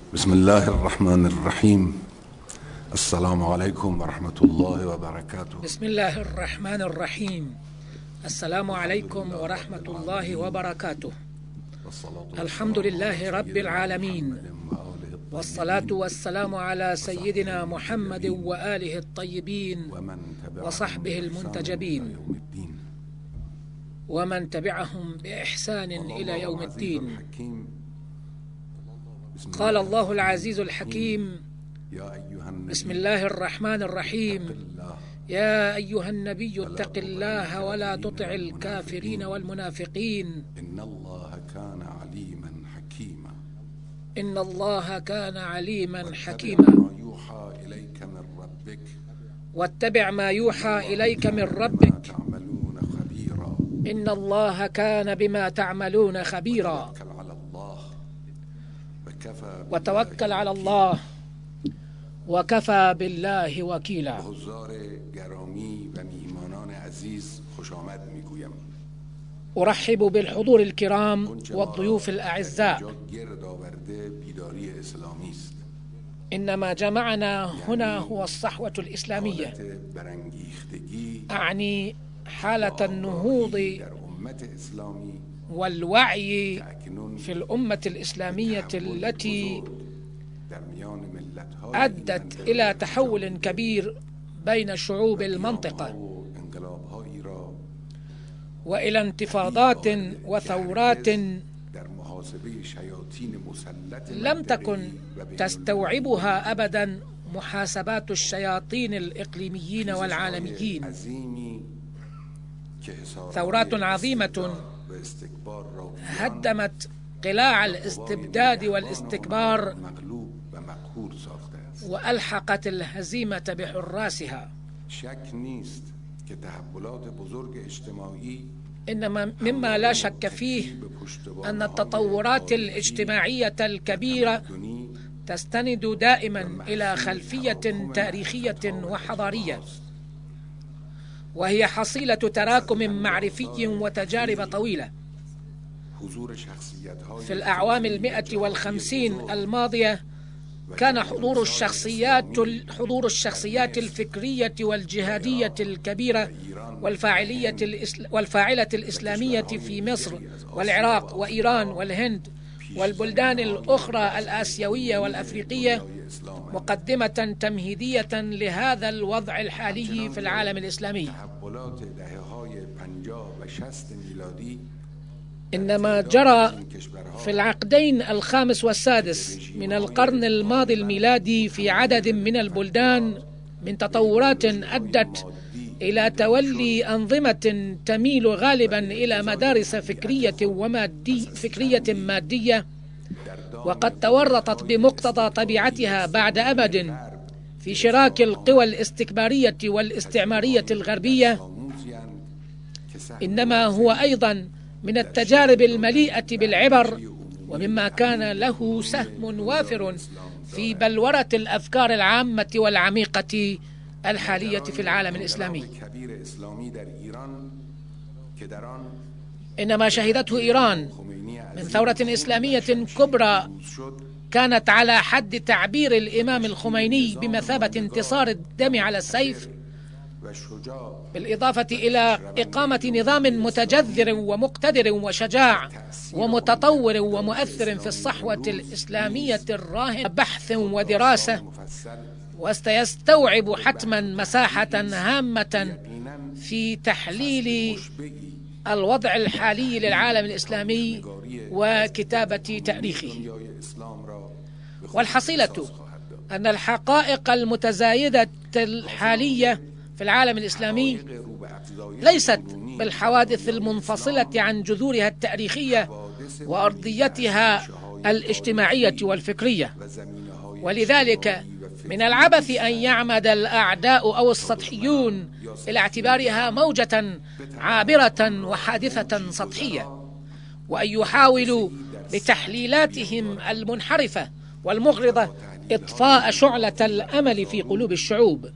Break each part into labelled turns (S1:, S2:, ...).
S1: بسم الله الرحمن الرحيم. السلام عليكم ورحمة الله وبركاته.
S2: بسم الله الرحمن الرحيم. السلام عليكم ورحمة الله وبركاته. الحمد لله رب العالمين، والصلاة والسلام على سيدنا محمد وآله الطيبين وصحبه المنتجبين ومن تبعهم بإحسان إلى يوم الدين. قال الله العزيز الحكيم: بسم الله الرحمن الرحيم. يا أيها النبي اتق الله ولا تطع الكافرين والمنافقين
S1: إن الله كان عليما حكيما.
S2: إن الله كان عليما حكيما. واتبع ما يوحى إليك من ربك إن الله كان بما تعملون خبيرا. وتوكل على الله وكفى بالله وكيلا. أرحب بالحضور الكرام والضيوف الأعزاء. إنما جمعنا هنا هو الصحوة الإسلامية، أعني حالة النهوض والوعي في الأمة الإسلامية التي أدت إلى تحول كبير بين شعوب المنطقة وإلى انتفاضات وثورات لم تكن تستوعبها أبدا محاسبات الشياطين الإقليميين والعالميين. ثورات عظيمة هدمت قلاع الاستبداد والاستكبار وألحقت الهزيمة بحراسها. إنما مما لا شك فيه أن التطورات الاجتماعية الكبيرة تستند دائما إلى خلفية تاريخية وحضارية، وهي حصيلة تراكم معرفي وتجارب طويلة. في الأعوام 150 الماضية كان حضور الشخصيات الفكرية والجهادية الكبيرة والفاعلة الإسلامية في مصر والعراق وإيران والهند والبلدان الأخرى الآسيوية والأفريقية مقدمة تمهيدية لهذا الوضع الحالي في العالم الإسلامي. إنما جرى في العقدين الخامس والسادس من القرن الماضي الميلادي في عدد من البلدان من تطورات أدت إلى تولي أنظمة تميل غالبا إلى مدارس فكرية مادية، وقد تورطت بمقتضى طبيعتها بعد أمد في شراك القوى الاستكبارية والاستعمارية الغربية. إنما هو أيضا من التجارب المليئة بالعبر، ومما كان له سهم وافر في بلورة الأفكار العامة والعميقة الحالية في العالم الإسلامي. إنما شهدته إيران من ثورة إسلامية كبرى كانت على حد تعبير الإمام الخميني بمثابة انتصار الدم على السيف، بالإضافة إلى إقامة نظام متجذر ومقتدر وشجاع ومتطور ومؤثر في الصحوة الإسلامية الراهنة بحث ودراسة، وسيستوعب حتما مساحة هامة في تحليل الوضع الحالي للعالم الإسلامي وكتابة تاريخه. والحصيلة أن الحقائق المتزايدة الحالية في العالم الإسلامي ليست بالحوادث المنفصلة عن جذورها التاريخية وأرضيتها الاجتماعية والفكرية، ولذلك من العبث أن يعمد الأعداء أو السطحيون إلى اعتبارها موجة عابرة وحادثة سطحية، وأن يحاولوا بتحليلاتهم المنحرفة والمغرضة إطفاء شعلة الأمل في قلوب الشعوب.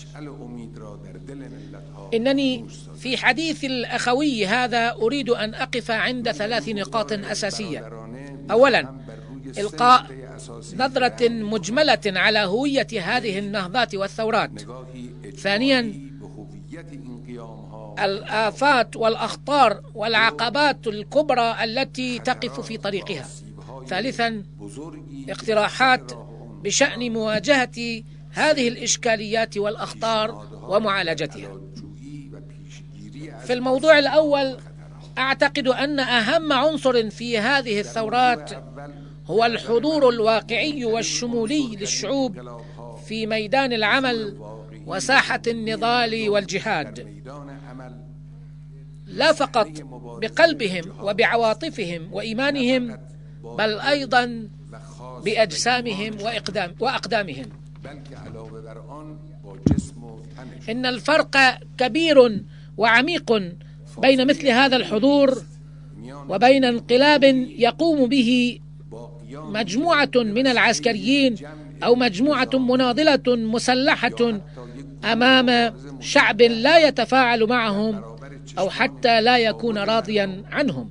S2: إنني في حديث الأخوي هذا أريد أن أقف عند 3 نقاط أساسية. أولا، إلقاء نظرة مجملة على هوية هذه النهضات والثورات. ثانيا، الآفات والأخطار والعقبات الكبرى التي تقف في طريقها. ثالثا، اقتراحات بشأن مواجهة هذه الإشكاليات والأخطار ومعالجتها. في الموضوع الأول، أعتقد أن أهم عنصر في هذه الثورات هو الحضور الواقعي والشمولي للشعوب في ميدان العمل وساحة النضال والجهاد، لا فقط بقلبهم وبعواطفهم وإيمانهم، بل أيضا بأجسامهم وأقدامهم. إن الفرق كبير وعميق بين مثل هذا الحضور وبين انقلاب يقوم به مجموعة من العسكريين أو مجموعة مناضلة مسلحة أمام شعب لا يتفاعل معهم أو حتى لا يكون راضيا عنهم.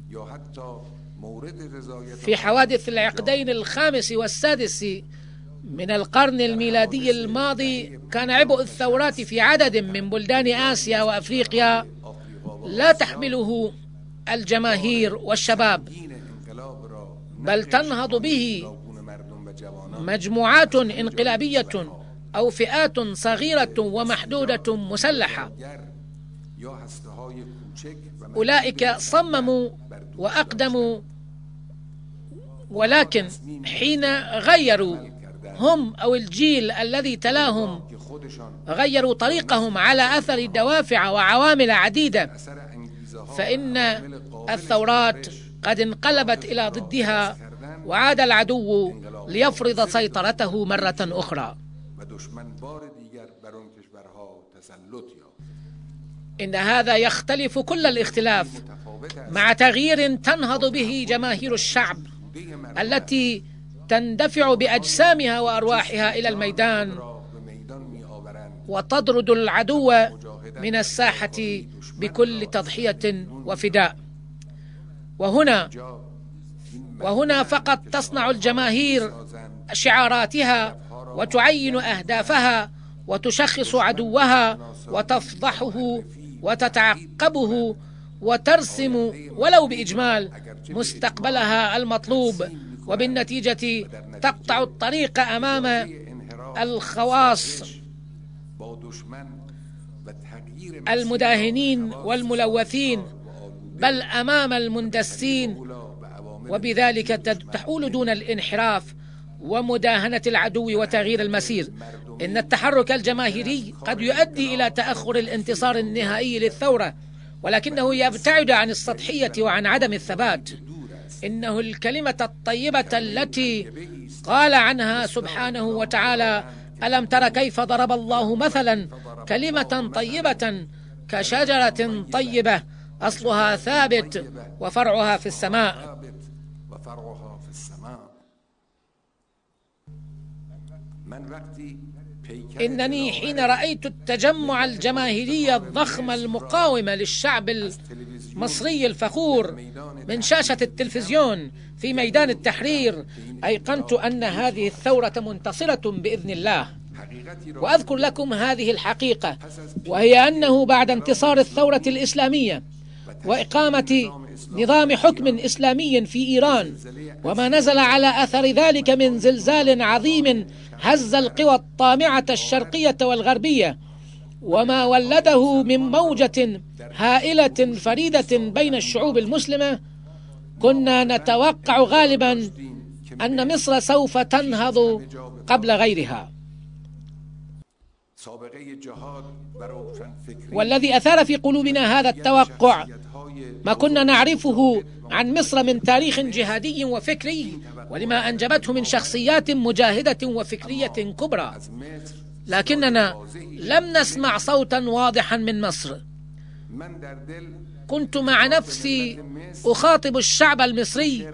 S2: في حوادث العقدين الخامس والسادس من القرن الميلادي الماضي، كان عبء الثورات في عدد من بلدان آسيا وأفريقيا لا تحمله الجماهير والشباب، بل تنهض به مجموعات انقلابية أو فئات صغيرة ومحدودة مسلحة. أولئك صمموا وأقدموا، ولكن حين غيروا هم أو الجيل الذي تلاهم غيروا طريقهم على أثر دوافع وعوامل عديدة، فإن الثورات قد انقلبت إلى ضدها، وعاد العدو ليفرض سيطرته مرة أخرى. إن هذا يختلف كل الاختلاف مع تغيير تنهض به جماهير الشعب التي تندفع بأجسامها وأرواحها إلى الميدان وتطرد العدو من الساحة بكل تضحية وفداء. وهنا فقط تصنع الجماهير شعاراتها وتعين أهدافها وتشخص عدوها وتفضحه وتتعقبه وترسم ولو بإجمال مستقبلها المطلوب، وبالنتيجة تقطع الطريق أمام الخواص المداهنين والملوثين، بل أمام المندسين، وبذلك تحول دون الانحراف ومداهنة العدو وتغيير المسير. إن التحرك الجماهيري قد يؤدي إلى تأخر الانتصار النهائي للثورة، ولكنه يبتعد عن السطحية وعن عدم الثبات. إنه الكلمة الطيبة التي قال عنها سبحانه وتعالى: ألم تر كيف ضرب الله مثلا كلمة طيبة كشجرة طيبة أصلها ثابت وفرعها في السماء. إنني حين رأيت التجمع الجماهيري الضخم المقاوم للشعب المصري الفخور من شاشة التلفزيون في ميدان التحرير، أيقنت أن هذه الثورة منتصرة بإذن الله. وأذكر لكم هذه الحقيقة، وهي أنه بعد انتصار الثورة الإسلامية وإقامة نظام حكم إسلامي في إيران، وما نزل على أثر ذلك من زلزال عظيم هز القوى الطامعة الشرقية والغربية، وما ولده من موجة هائلة فريدة بين الشعوب المسلمة، كنا نتوقع غالبا أن مصر سوف تنهض قبل غيرها. والذي أثار في قلوبنا هذا التوقع ما كنا نعرفه عن مصر من تاريخ جهادي وفكري، ولما أنجبته من شخصيات مجاهدة وفكرية كبرى، لكننا لم نسمع صوتا واضحا من مصر. كنت مع نفسي أخاطب الشعب المصري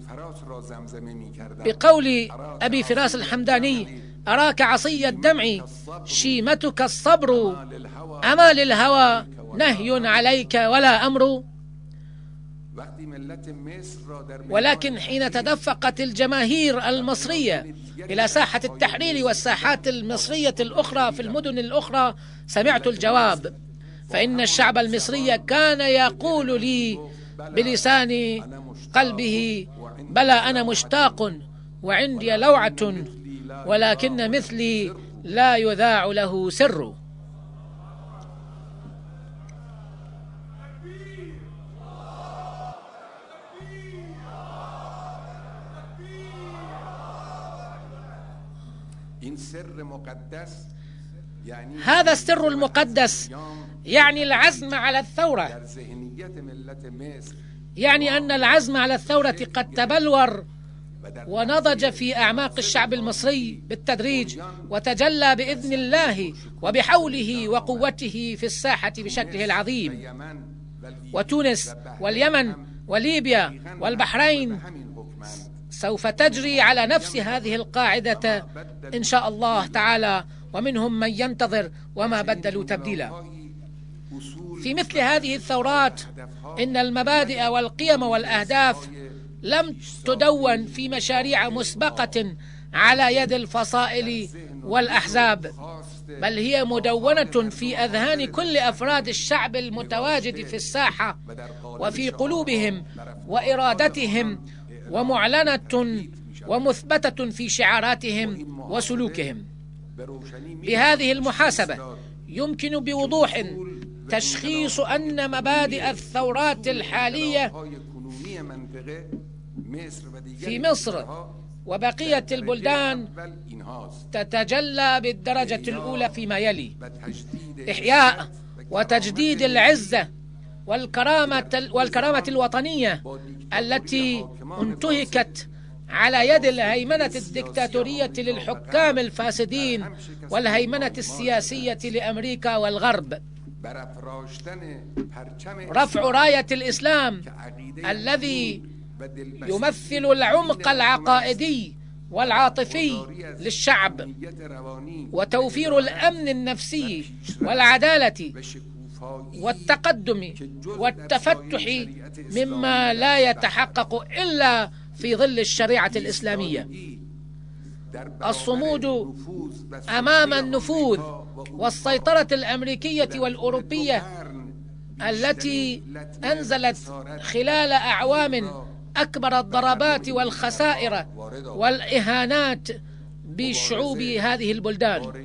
S2: بقول أبي فراس الحمداني: أراك عصي الدمع شيمتك الصبر، أما للهوى نهي عليك ولا أمر. ولكن حين تدفقت الجماهير المصرية إلى ساحة التحرير والساحات المصرية الأخرى في المدن الأخرى سمعت الجواب، فإن الشعب المصري كان يقول لي بلسان قلبه: بلى أنا مشتاق وعندي لوعة، ولكن مثلي لا يذاع له سر. هذا السر المقدس يعني العزم على الثورة، يعني أن العزم على الثورة قد تبلور ونضج في أعماق الشعب المصري بالتدريج، وتجلى بإذن الله وبحوله وقوته في الساحة بشكله العظيم. وتونس واليمن وليبيا والبحرين سوف تجري على نفس هذه القاعدة إن شاء الله تعالى، ومنهم من ينتظر وما بدلوا تبديلا. في مثل هذه الثورات إن المبادئ والقيم والأهداف لم تدون في مشاريع مسبقة على يد الفصائل والأحزاب، بل هي مدونة في أذهان كل أفراد الشعب المتواجد في الساحة وفي قلوبهم وإرادتهم، ومعلنة ومثبتة في شعاراتهم وسلوكهم. بهذه المحاسبة يمكن بوضوح تشخيص أن مبادئ الثورات الحالية في مصر وبقية البلدان تتجلى بالدرجة الأولى فيما يلي: إحياء وتجديد العزة والكرامة الوطنية التي انتهكت على يد الهيمنة الدكتاتورية للحكام الفاسدين والهيمنة السياسية لأمريكا والغرب. رفع راية الإسلام الذي يمثل العمق العقائدي والعاطفي للشعب، وتوفير الأمن النفسي والعدالة والتقدم والتفتح مما لا يتحقق إلا في ظل الشريعة الإسلامية. الصمود أمام النفوذ والسيطرة الأمريكية والأوروبية التي أنزلت خلال أعوام أكبر الضربات والخسائر والإهانات بشعوب هذه البلدان.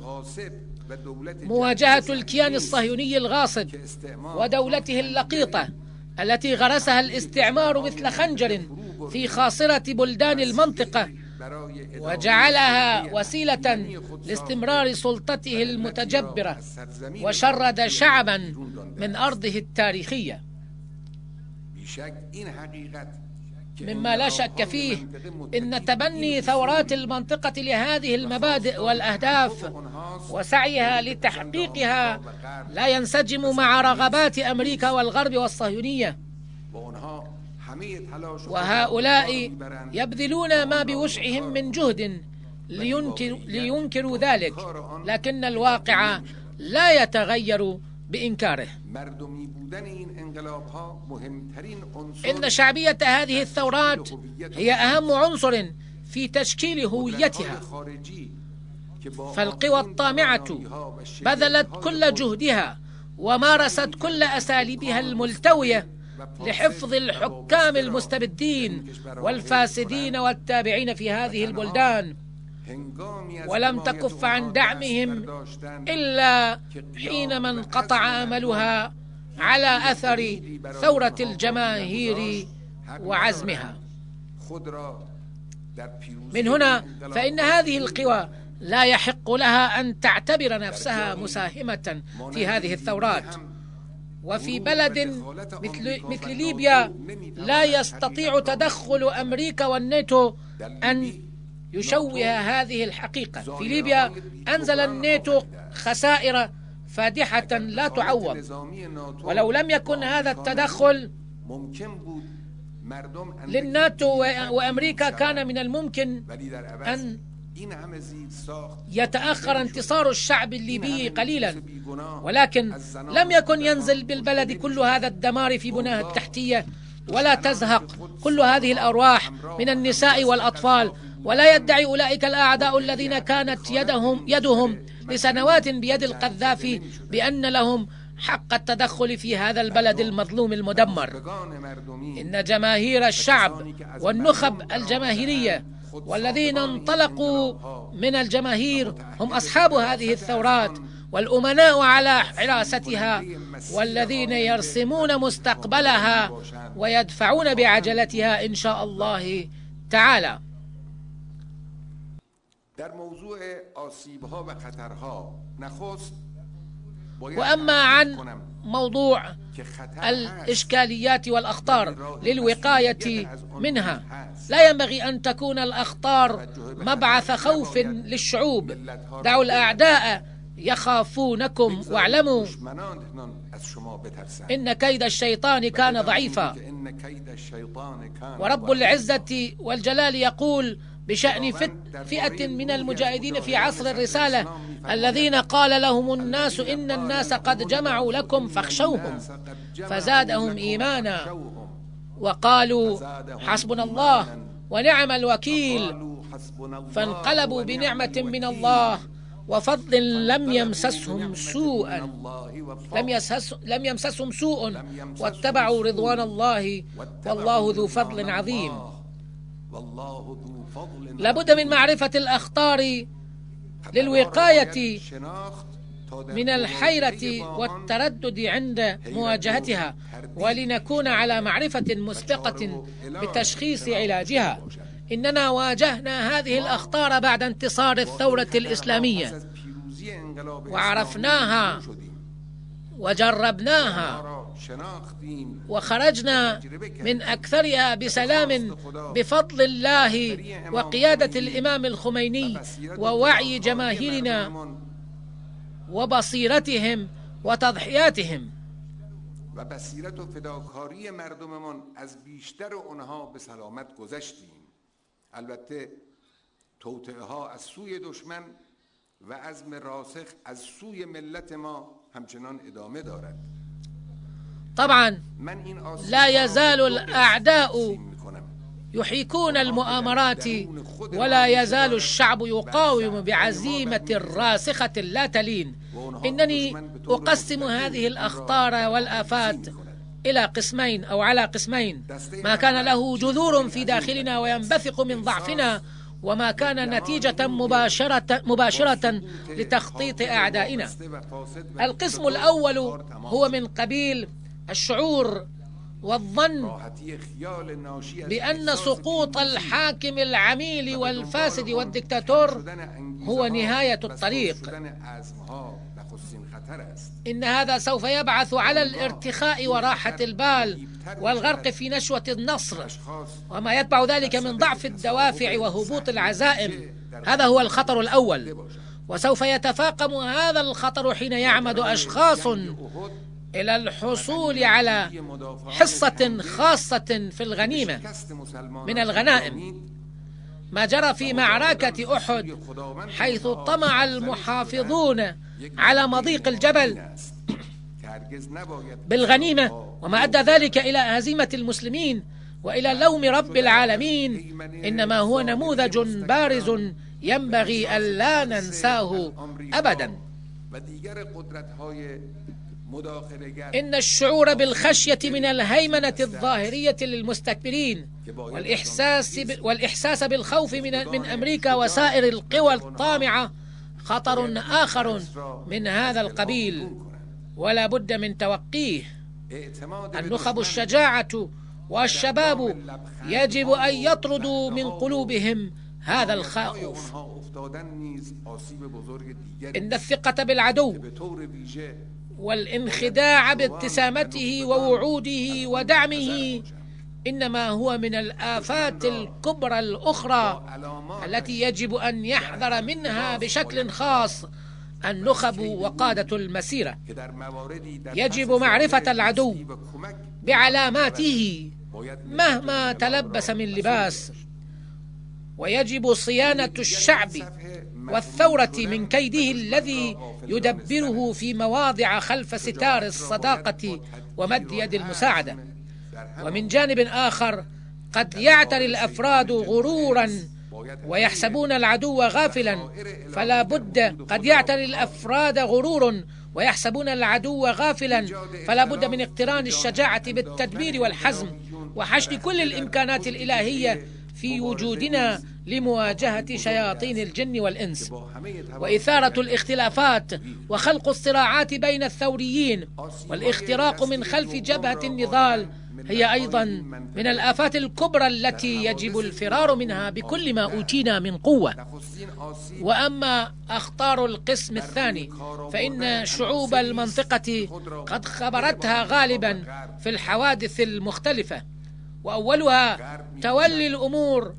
S2: مواجهة الكيان الصهيوني الغاصب ودولته اللقيطة التي غرسها الاستعمار مثل خنجر في خاصرة بلدان المنطقة وجعلها وسيلة لاستمرار سلطته المتجبرة، وشرد شعبا من أرضه التاريخية. مما لا شك فيه إن تبني ثورات المنطقة لهذه المبادئ والأهداف وسعيها لتحقيقها لا ينسجم مع رغبات أمريكا والغرب والصهيونية، وهؤلاء يبذلون ما بوسعهم من جهد لينكروا ذلك، لكن الواقع لا يتغير بإنكاره. إن شعبية هذه الثورات هي أهم عنصر في تشكيل هويتها، فالقوى الطامعة بذلت كل جهدها ومارست كل أساليبها الملتوية لحفظ الحكام المستبدين والفاسدين والتابعين في هذه البلدان، ولم تكف عن دعمهم إلا حينما انقطع أملها على أثر ثورة الجماهير وعزمها. من هنا فإن هذه القوى لا يحق لها أن تعتبر نفسها مساهمة في هذه الثورات. وفي بلد مثل ليبيا لا يستطيع تدخل أمريكا والناتو أن يشوه هذه الحقيقة. في ليبيا أنزل الناتو خسائر فادحة لا تعوض، ولو لم يكن هذا التدخل للناتو وأمريكا كان من الممكن أن يتأخر انتصار الشعب الليبي قليلا، ولكن لم يكن ينزل بالبلد كل هذا الدمار في بناه التحتية ولا تزهق كل هذه الأرواح من النساء والأطفال، ولا يدعي أولئك الأعداء الذين كانت يدهم لسنوات بيد القذافي بأن لهم حق التدخل في هذا البلد المظلوم المدمر. إن جماهير الشعب والنخب الجماهيرية والذين انطلقوا من الجماهير هم أصحاب هذه الثورات والأمناء على حراستها، والذين يرسمون مستقبلها ويدفعون بعجلتها إن شاء الله تعالى. وأما عن موضوع الإشكاليات والأخطار للوقاية منها، لا ينبغي أن تكون الأخطار مبعث خوف للشعوب. دعوا الأعداء يخافونكم واعلموا إن كيد الشيطان كان ضعيفا. ورب العزة والجلال يقول بشأن فئة من المجاهدين في عصر الرسالة الذين قال لهم الناس إن الناس قد جمعوا لكم فاخشوهم فزادهم إيمانا وقالوا حسبنا الله ونعم الوكيل، فانقلبوا بنعمة من الله وفضل لم يمسسهم سوء واتبعوا رضوان الله والله ذو فضل عظيم. لابد من معرفة الأخطار للوقاية من الحيرة والتردد عند مواجهتها، ولنكون على معرفة مسبقة بتشخيص علاجها. إننا واجهنا هذه الأخطار بعد انتصار الثورة الإسلامية، وعرفناها وجربناها وخرجنا من أكثرها بسلام بفضل الله وقيادة الإمام الخميني ووعي جماهيرنا وبصيرتهم وتضحياتهم.
S1: وبصیرت و فداکاری مردممون از بیشتر اونها به سلامت گذشتیم. البته توطئه ها از سوی دشمن و عزم راسخ از سوی ملت ما همچنان ادامه دارد.
S2: طبعا لا يزال الأعداء يحيكون المؤامرات، ولا يزال الشعب يقاوم بعزيمة راسخة لا تلين. إنني أقسم هذه الأخطار والآفات إلى قسمين أو على قسمين: ما كان له جذور في داخلنا وينبثق من ضعفنا، وما كان نتيجة مباشرة لتخطيط أعدائنا. القسم الأول هو من قبيل الشعور والظن بأن سقوط الحاكم العميل والفاسد والدكتاتور هو نهاية الطريق. إن هذا سوف يبعث على الارتخاء وراحة البال والغرق في نشوة النصر، وما يتبع ذلك من ضعف الدوافع وهبوط العزائم. هذا هو الخطر الأول، وسوف يتفاقم هذا الخطر حين يعمد أشخاص إلى الحصول على حصة خاصة في الغنيمة من الغنائم. ما جرى في معركة أحد، حيث طمع المحافظون على مضيق الجبل بالغنيمة، وما أدى ذلك إلى هزيمة المسلمين وإلى لوم رب العالمين، إنما هو نموذج بارز ينبغي ألا ننساه أبدا. إن الشعور بالخشية من الهيمنة الظاهرية للمستكبرين والإحساس بالخوف من أمريكا وسائر القوى الطامعة خطر آخر من هذا القبيل، ولا بد من توقيه. النخب الشجاعة والشباب يجب أن يطردوا من قلوبهم هذا الخوف. إن الثقة بالعدو والانخداع بابتسامته ووعوده ودعمه إنما هو من الآفات الكبرى الأخرى التي يجب أن يحذر منها بشكل خاص النخب وقادة المسيرة. يجب معرفة العدو بعلاماته مهما تلبس من لباس، ويجب صيانة الشعب والثورة من كيده الذي يدبره في مواضع خلف ستار الصداقة ومد يد المساعدة. ومن جانب آخر قد يعتري الأفراد غرورا ويحسبون العدو غافلا، فلا بد قد يعتري الأفراد غرور ويحسبون العدو غافلا، فلا بد من اقتران الشجاعة بالتدبير والحزم وحشد كل الإمكانات الإلهية في وجودنا لمواجهة شياطين الجن والإنس. وإثارة الاختلافات وخلق الصراعات بين الثوريين والاختراق من خلف جبهة النضال هي أيضا من الآفات الكبرى التي يجب الفرار منها بكل ما أوتينا من قوة. وأما أخطار القسم الثاني فإن شعوب المنطقة قد خبرتها غالبا في الحوادث المختلفة، وأولها تولي الأمور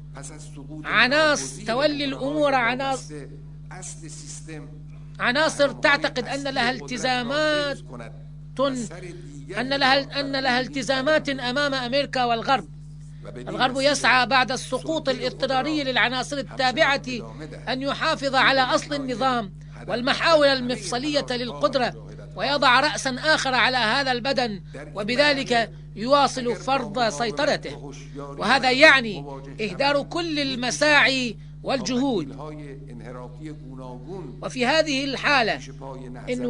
S2: عناصر تعتقد أن لها التزامات أمام أمريكا والغرب. الغرب يسعى بعد السقوط الاضطراري للعناصر التابعة أن يحافظ على أصل النظام والمحاور المفصلية للقدرة ويضع رأسا آخر على هذا البدن، وبذلك يواصل فرض سيطرته، وهذا يعني إهدار كل المساعي والجهود. وفي هذه الحالة إن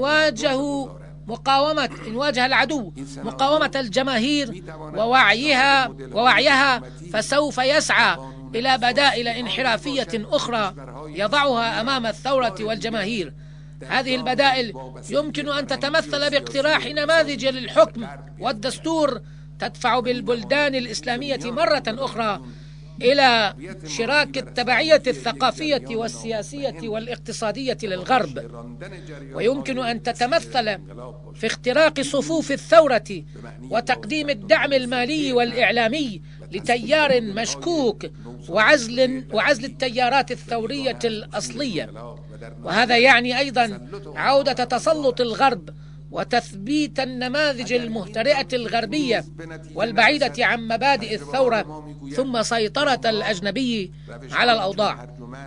S2: واجه العدو مقاومة الجماهير ووعيها فسوف يسعى إلى بدائل انحرافية أخرى يضعها أمام الثورة والجماهير. هذه البدائل يمكن أن تتمثل باقتراح نماذج للحكم والدستور تدفع بالبلدان الإسلامية مرة أخرى إلى شراك التبعية الثقافية والسياسية والاقتصادية للغرب، ويمكن أن تتمثل في اختراق صفوف الثورة وتقديم الدعم المالي والإعلامي لتيار مشكوك وعزل التيارات الثورية الأصلية. وهذا يعني أيضا عودة تسلط الغرب وتثبيت النماذج المهترئة الغربية والبعيدة عن مبادئ الثورة، ثم سيطرة الأجنبي على الأوضاع.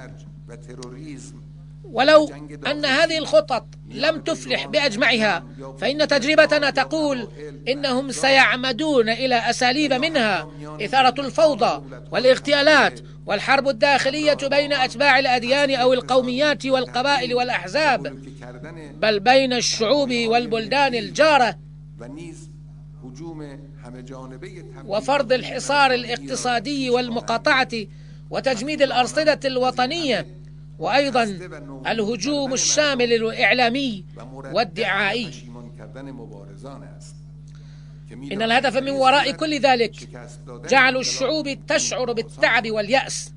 S2: ولو أن هذه الخطط لم تفلح بأجمعها فإن تجربتنا تقول إنهم سيعمدون إلى أساليب منها إثارة الفوضى والاغتيالات والحرب الداخلية بين أتباع الأديان أو القوميات والقبائل والأحزاب، بل بين الشعوب والبلدان الجارة، وفرض الحصار الاقتصادي والمقاطعة وتجميد الأرصدة الوطنية، وأيضا الهجوم الشامل الإعلامي والدعائي. إن الهدف من وراء كل ذلك جعل الشعوب تشعر بالتعب واليأس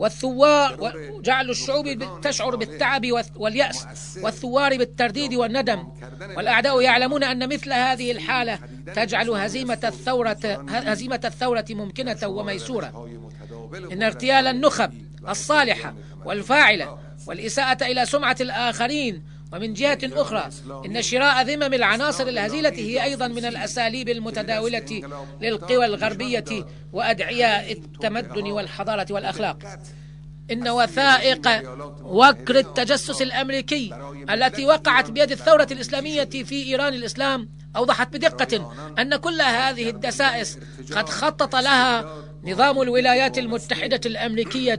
S2: والثوار بالترديد والندم، والأعداء يعلمون أن مثل هذه الحالة تجعل هزيمة الثورة ممكنة وميسورة. إن اغتيال النخب الصالحة والفاعلة والإساءة إلى سمعة الآخرين، ومن جهة أخرى إن شراء ذمم العناصر الهزيلة هي أيضا من الأساليب المتداولة للقوى الغربية وأدعياء التمدن والحضارة والأخلاق. إن وثائق وكر التجسس الأمريكي التي وقعت بيد الثورة الإسلامية في إيران الإسلام أوضحت بدقة أن كل هذه الدسائس قد خطط لها نظام الولايات المتحدة الأمريكية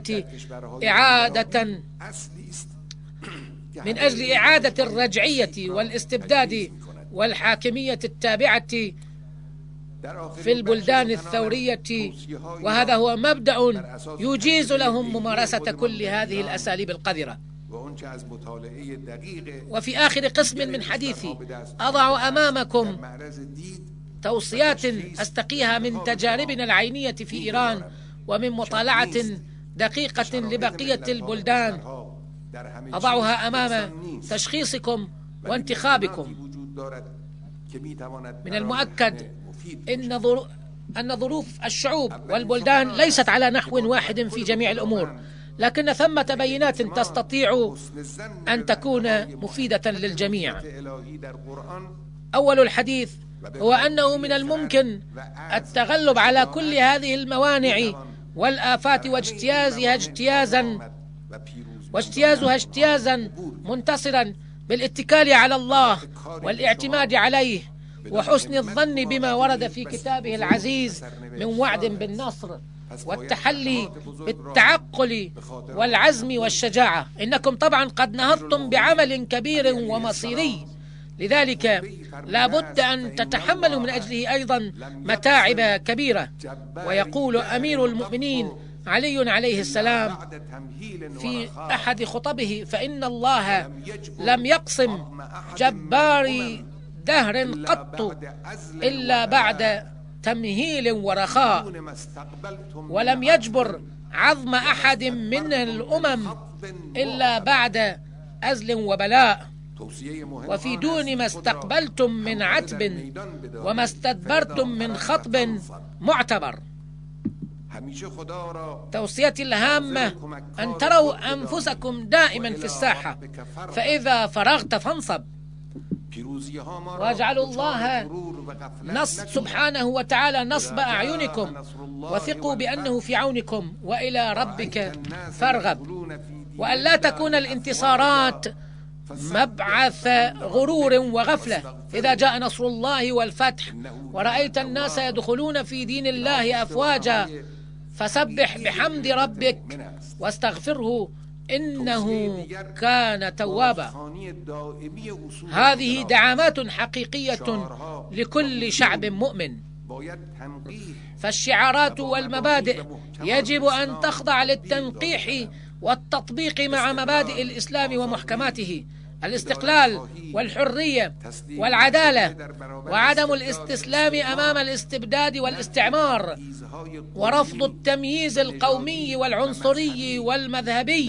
S2: من أجل إعادة الرجعية والاستبداد والحاكمية التابعة في البلدان الثورية، وهذا هو مبدأ يجيز لهم ممارسة كل هذه الأساليب القذرة. وفي آخر قسم من حديثي أضع أمامكم توصيات أستقيها من تجاربنا العينية في إيران ومن مطالعة دقيقة لبقية البلدان، أضعها أمام تشخيصكم وانتخابكم. من المؤكد أن ظروف الشعوب والبلدان ليست على نحو واحد في جميع الأمور، لكن ثمة بينات تستطيع أن تكون مفيدة للجميع. أول الحديث هو أنه من الممكن التغلب على كل هذه الموانع والآفات واجتيازها اجتيازا منتصرا بالاتكال على الله والاعتماد عليه وحسن الظن بما ورد في كتابه العزيز من وعد بالنصر والتحلي بالتعقل والعزم والشجاعة. إنكم طبعا قد نهضتم بعمل كبير ومصيري، لذلك لا بد أن تتحملوا من أجله أيضا متاعب كبيرة. ويقول أمير المؤمنين علي عليه السلام في أحد خطبه: فإن الله لم يقسم جبار دهر قط إلا بعد تمهيل ورخاء، ولم يجبر عظم أحد من الأمم إلا بعد أزل وبلاء، وفي دون ما استقبلتم من عتب وما استدبرتم من خطب معتبر. توصيتي الهامة أن تروا أنفسكم دائما في الساحة، فإذا فرغت فانصب، واجعلوا الله سبحانه وتعالى نصب أعينكم، وثقوا بأنه في عونكم، وإلى ربك فارغب. وأن لا تكون الانتصارات مبعث غرور وغفلة. إذا جاء نصر الله والفتح ورأيت الناس يدخلون في دين الله أفواجا فسبح بحمد ربك واستغفره إنه كان توابا. هذه دعامات حقيقية لكل شعب مؤمن. فالشعارات والمبادئ يجب أن تخضع للتنقيح والتطبيق مع مبادئ الإسلام ومحكماته: الاستقلال والحرية والعدالة، وعدم الاستسلام أمام الاستبداد والاستعمار، ورفض التمييز القومي والعنصري والمذهبي،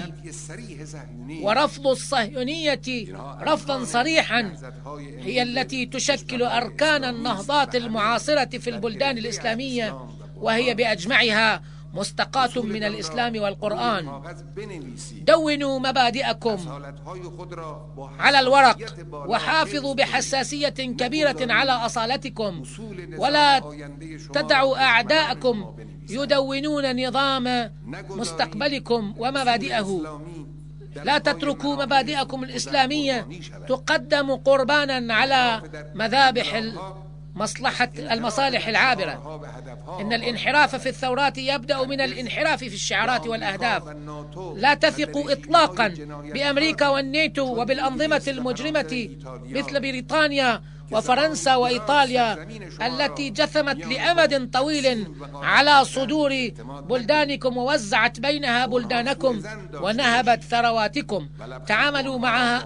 S2: ورفض الصهيونية رفضا صريحا هي التي تشكل أركان النهضات المعاصرة في البلدان الإسلامية، وهي بأجمعها مستقاة من الإسلام والقرآن. دونوا مبادئكم على الورق، وحافظوا بحساسية كبيرة على أصالتكم، ولا تدعوا أعداءكم يدونون نظام مستقبلكم ومبادئه. لا تتركوا مبادئكم الإسلامية تقدم قربانا على مذابح المصالح العابرة. إن الانحراف في الثورات يبدأ من الانحراف في الشعارات والأهداف. لا تثقوا إطلاقا بأمريكا والناتو وبالأنظمة المجرمة مثل بريطانيا وفرنسا وإيطاليا التي جثمت لأمد طويل على صدور بلدانكم ووزعت بينها بلدانكم ونهبت ثرواتكم. تعاملوا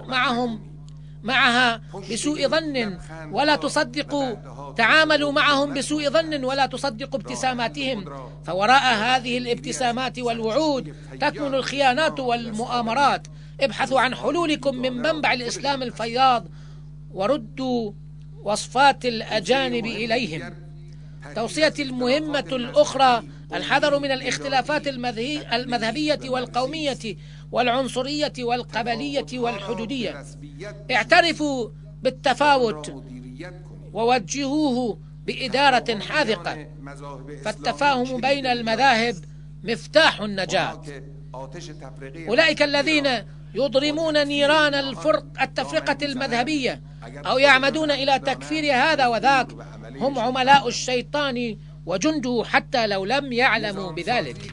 S2: معها بسوء ظن ولا تصدقوا. تعاملوا معهم بسوء ظن ولا تصدقوا ابتساماتهم، فوراء هذه الابتسامات والوعود تكمن الخيانات والمؤامرات. ابحثوا عن حلولكم من منبع الإسلام الفياض، وردوا وصفات الأجانب إليهم. توصيتي المهمة الأخرى: الحذر من الاختلافات المذهبية والقومية والعنصرية والقبلية والحدودية. اعترفوا بالتفاوت ووجهوه بإدارة حاذقة، فالتفاهم بين المذاهب مفتاح النجاة. أولئك الذين يضرمون نيران التفرقة المذهبية أو يعمدون إلى تكفير هذا وذاك هم عملاء الشيطان وجنده حتى لو لم يعلموا بذلك.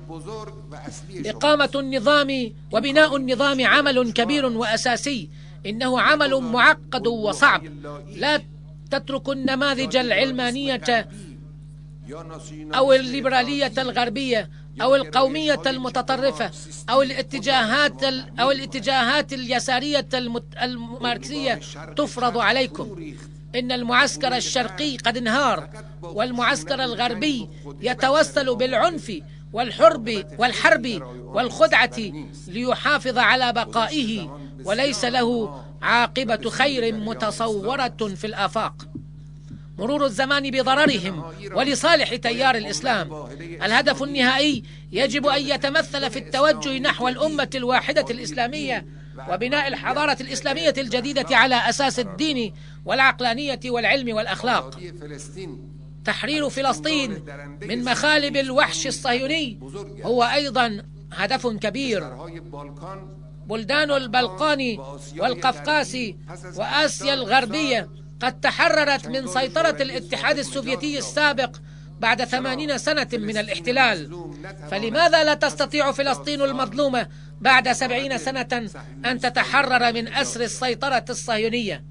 S2: إقامة النظام وبناء النظام عمل كبير وأساسي، إنه عمل معقد وصعب. لا تتركوا النماذج العلمانية أو الليبرالية الغربية أو القومية المتطرفة أو الاتجاهات اليسارية الماركسية تفرض عليكم. إن المعسكر الشرقي قد انهار، والمعسكر الغربي يتوسل بالعنف والحرب والخدعة ليحافظ لعلى بقائه، وليس له عاقبة خير متصورة في الآفاق. مرور الزمان بضررهم ولصالح تيار الإسلام. الهدف النهائي يجب أن يتمثل في التوجه نحو الأمة الواحدة الإسلامية وبناء الحضارة الإسلامية الجديدة على أساس الدين والعقلانية والعلم والأخلاق. تحرير فلسطين من مخالب الوحش الصهيوني هو أيضا هدف كبير. بلدان البلقان والقفقاس وآسيا الغربية قد تحررت من سيطرة الاتحاد السوفيتي السابق بعد 80 سنة من الاحتلال، فلماذا لا تستطيع فلسطين المظلومة بعد 70 سنة أن تتحرر من أسر السيطرة الصهيونية؟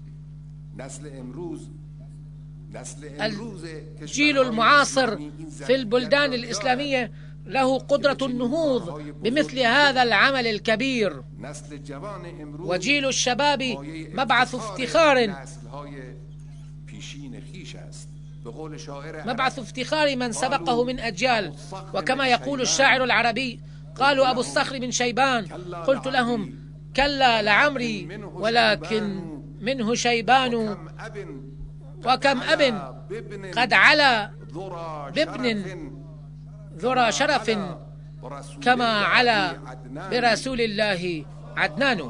S2: الجيل المعاصر في البلدان الإسلامية له قدرة النهوض بمثل هذا العمل الكبير، وجيل الشباب مبعث افتخار من سبقه من أجيال. وكما يقول الشاعر العربي: قالوا أبو الصخر من شيبان، قلت لهم كلا لعمري ولكن منه شيبان، وكم أب قد علا بابن ذرى شرف كما علا برسول الله عدنان.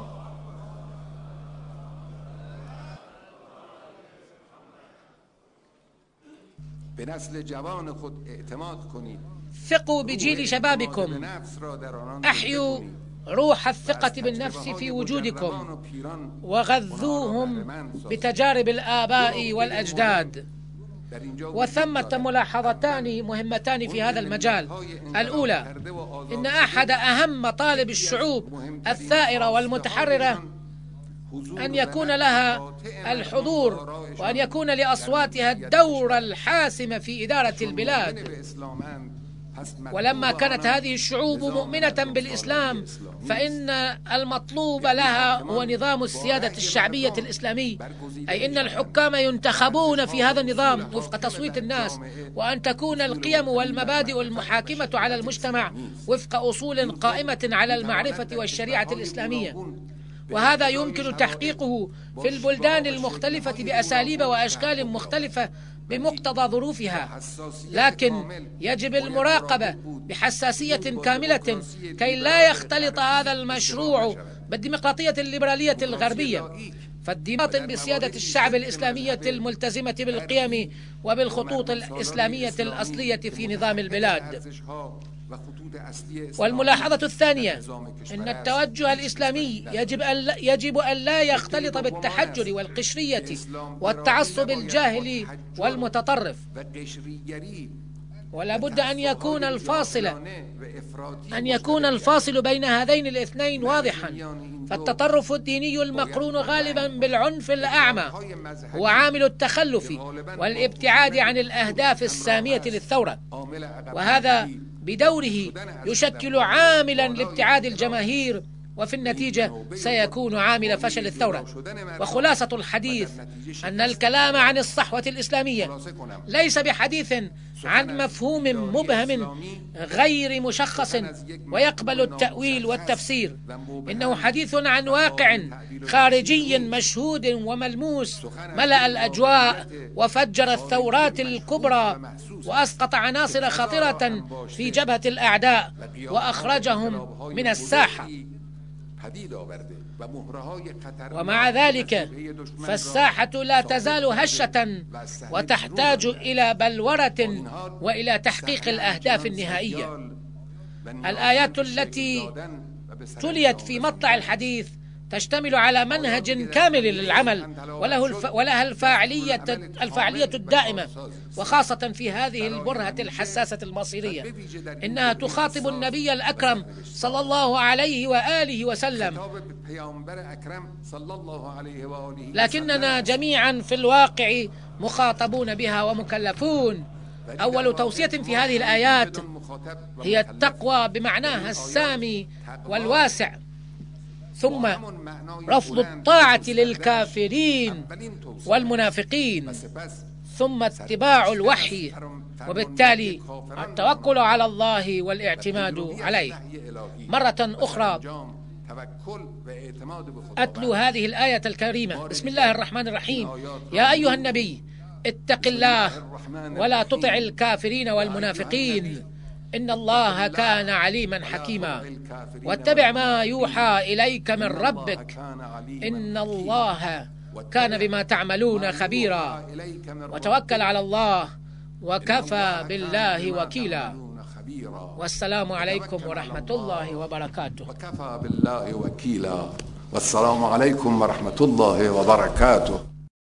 S2: ثقوا بجيل شبابكم، أحيوا روح الثقة بالنفس في وجودكم، وغذوهم بتجارب الآباء والأجداد. وثمة ملاحظتان مهمتان في هذا المجال. الأولى، إن أحد أهم مطالب الشعوب الثائرة والمتحررة أن يكون لها الحضور، وأن يكون لأصواتها الدور الحاسم في إدارة البلاد. ولما كانت هذه الشعوب مؤمنة بالإسلام، فإن المطلوب لها هو نظام السيادة الشعبية الإسلامي، أي إن الحكام ينتخبون في هذا النظام وفق تصويت الناس، وأن تكون القيم والمبادئ المحاكمة على المجتمع وفق أصول قائمة على المعرفة والشريعة الإسلامية. وهذا يمكن تحقيقه في البلدان المختلفة بأساليب وأشكال مختلفة بمقتضى ظروفها، لكن يجب المراقبة بحساسية كاملة كي لا يختلط هذا المشروع بالديمقراطية الليبرالية الغربية، فالديمقراطية بسيادة الشعب الإسلامية الملتزمة بالقيم وبالخطوط الإسلامية الأصلية في نظام البلاد. والملاحظة الثانية، إن التوجه الإسلامي يجب أن لا يختلط بالتحجر والقشرية والتعصب الجاهلي والمتطرف، ولا بد أن يكون الفاصل بين هذين الاثنين واضحا. فالتطرف الديني المقرون غالبا بالعنف الأعمى هو عامل التخلف والابتعاد عن الأهداف السامية للثورة، وهذا بدوره يشكل عاملا لابتعاد الجماهير، وفي النتيجة سيكون عامل فشل الثورة. وخلاصة الحديث أن الكلام عن الصحوة الإسلامية ليس بحديث عن مفهوم مبهم غير مشخص ويقبل التأويل والتفسير، إنه حديث عن واقع خارجي مشهود وملموس ملأ الأجواء وفجر الثورات الكبرى وأسقط عناصر خطرة في جبهة الأعداء وأخرجهم من الساحة. ومع ذلك فالساحة لا تزال هشة وتحتاج إلى بلورة وإلى تحقيق الأهداف النهائية. الآيات التي تليت في مطلع الحديث تشتمل على منهج كامل للعمل ولها الفاعلية الدائمة، وخاصة في هذه البرهة الحساسة المصيرية. إنها تخاطب النبي الأكرم صلى الله عليه وآله وسلم، لكننا جميعا في الواقع مخاطبون بها ومكلفون. أول توصية في هذه الآيات هي التقوى بمعناها السامي والواسع، ثم رفض الطاعة للكافرين والمنافقين، ثم اتباع الوحي، وبالتالي التوكل على الله والاعتماد عليه. مرة أخرى أتلو هذه الآية الكريمة. بسم الله الرحمن الرحيم. يا أيها النبي اتق الله ولا تطع الكافرين والمنافقين إن الله كان عليما حكيما، واتبع ما يوحى إليك من ربك إن الله كان بما تعملون خبيرا، وتوكل على الله وكفى بالله وكيلا. والسلام عليكم ورحمة الله وبركاته.
S1: وكفى بالله وكيلا، والسلام عليكم ورحمة الله وبركاته.